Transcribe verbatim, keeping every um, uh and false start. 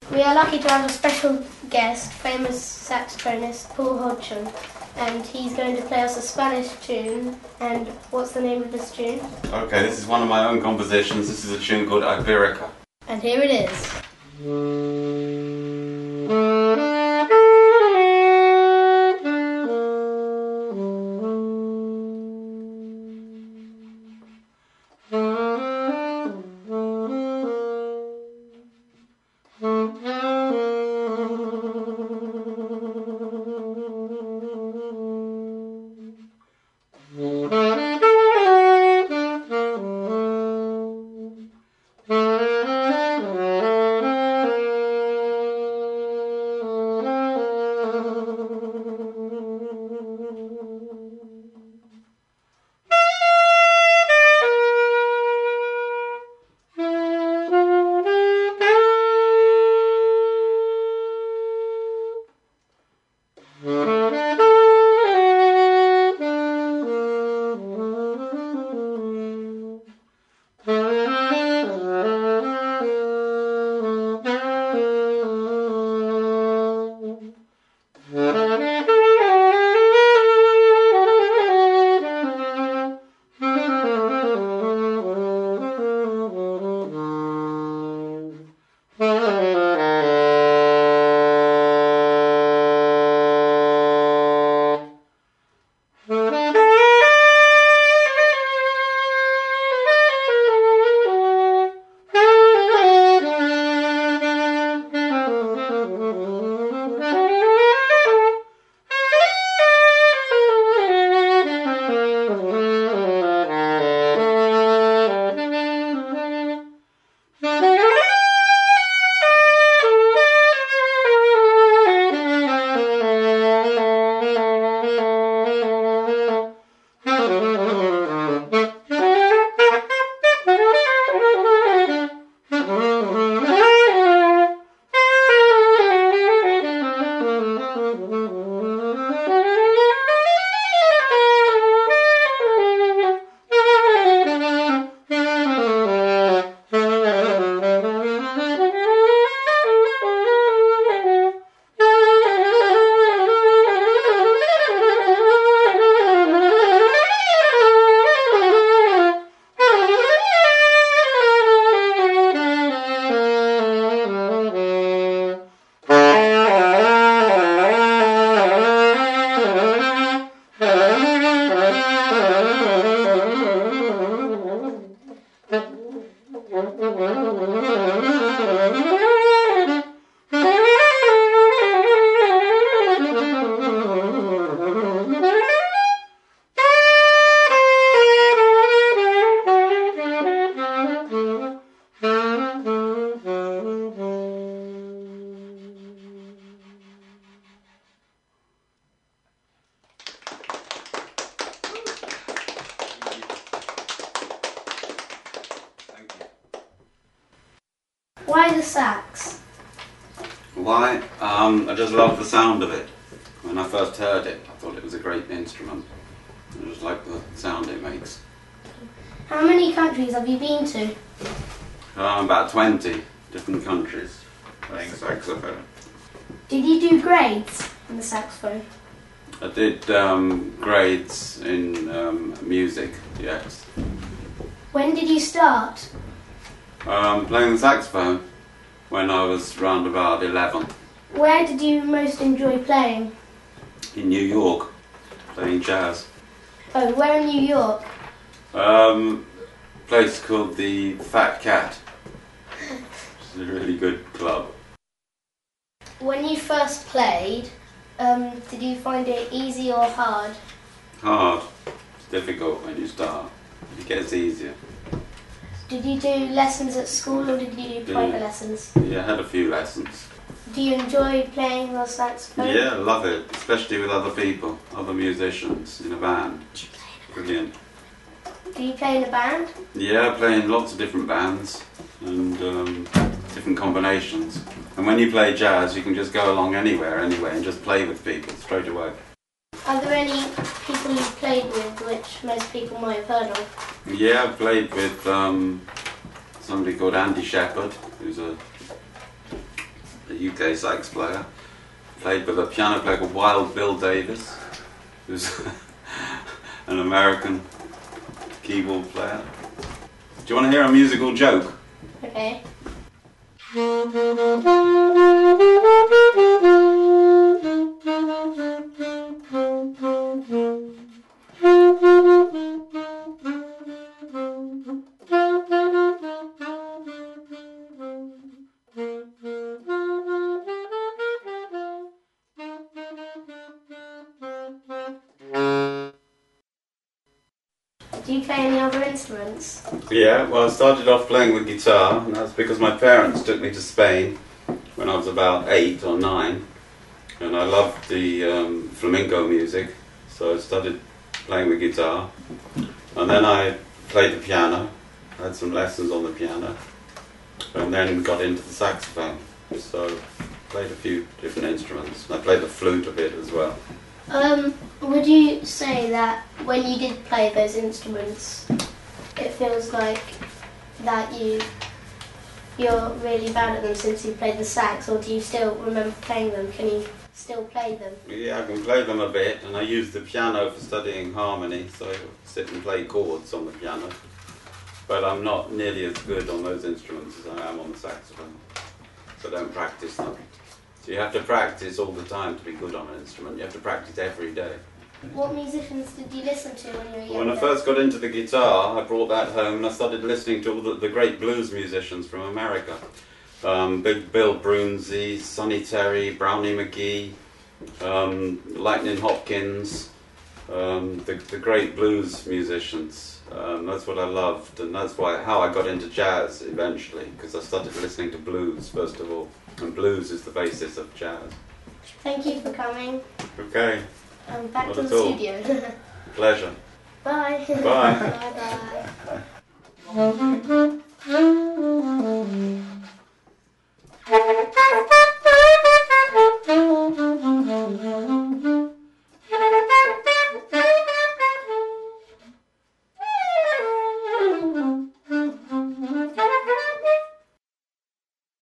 We are lucky to have a special guest, famous saxophonist Paul Hodgson, and he's going to play us a Spanish tune. And what's the name of this tune? Okay, this is one of my own compositions. This is a tune called Iberica. And here it is. Why the sax? Why? Um, I just love the sound of it. When I first heard it, I thought it was a great instrument. I just like the sound it makes. How many countries have you been to? Um, about twenty different countries playing saxophone. Did you do grades in the saxophone? I did um, grades in um, music, yes. When did you start? Um, playing the saxophone when I was round about eleven. Where did you most enjoy playing? In New York, playing jazz. Oh, where in New York? Um, a place called the Fat Cat. It's a really good club. When you first played, um, did you find it easy or hard? Hard. It's difficult when you start. It gets easier. Did you do lessons at school or did you do private Yeah. lessons? Yeah, I had a few lessons. Do you enjoy playing the saxophone? Yeah, I love it, especially with other people, other musicians in a band. Brilliant. Do you play in a band? Yeah, I play in lots of different bands and um, different combinations. And when you play jazz, you can just go along anywhere, anyway, and just play with people straight away. Are there any people you've played with which most people might have heard of? Yeah, I've played with um, somebody called Andy Shepherd, who's a a U K sax player. Played with a piano player called Wild Bill Davis, who's an American keyboard player. Do you want to hear a musical joke? Okay. Do you play any other instruments? Yeah, well, I started off playing the guitar, and that's because my parents took me to Spain when I was about eight or nine, and I loved the um, flamenco music, so I started playing the guitar, and then I played the piano, had some lessons on the piano, and then got into the saxophone, so played a few different instruments. I played the flute a bit as well. Um, would you say that when you did play those instruments, it feels like that you you're really bad at them since you played the sax, or do you still remember playing them? Can you still play them? Yeah, I can play them a bit, and I use the piano for studying harmony, so I sit and play chords on the piano. But I'm not nearly as good on those instruments as I am on the saxophone, so I don't practice them. So you have to practice all the time to be good on an instrument. You have to practice every day. What musicians did you listen to when you were younger? When I first got into the guitar, I brought that home and I started listening to all the, the great blues musicians from America. Um, Big Bill Broonzy, Sonny Terry, Brownie McGee, um, Lightning Hopkins, um, the, the great blues musicians. Um, that's what I loved, and that's why how I got into jazz eventually, because I started listening to blues first of all, and blues is the basis of jazz. Thank you for coming. Okay. Um, back Not to at the all. studio. Pleasure. Bye. Bye. Bye bye.